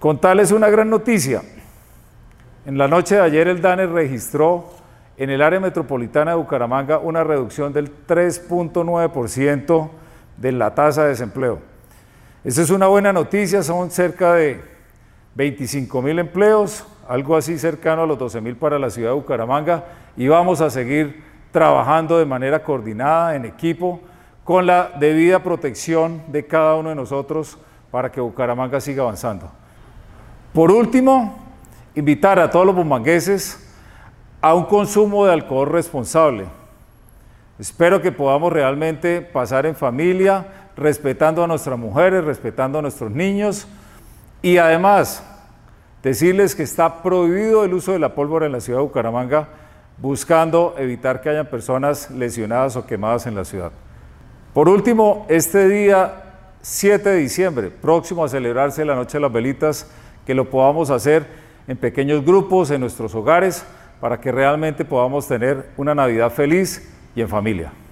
Contarles una gran noticia. En la noche de ayer el DANE registró en el área metropolitana de Bucaramanga una reducción del 3.9% de la tasa de desempleo. Esta es una buena noticia, son cerca de 25.000 empleos, algo así cercano a los 12.000 para la ciudad de Bucaramanga, y vamos a seguir trabajando de manera coordinada, en equipo, con la debida protección de cada uno de nosotros para que Bucaramanga siga avanzando. Por último, invitar a todos los bumangueses a un consumo de alcohol responsable. Espero que podamos realmente pasar en familia, respetando a nuestras mujeres, respetando a nuestros niños, y además decirles que está prohibido el uso de la pólvora en la ciudad de Bucaramanga, buscando evitar que hayan personas lesionadas o quemadas en la ciudad. Por último, este día 7 de diciembre, próximo a celebrarse la Noche de las Velitas, que lo podamos hacer en pequeños grupos, en nuestros hogares, para que realmente podamos tener una Navidad feliz y en familia.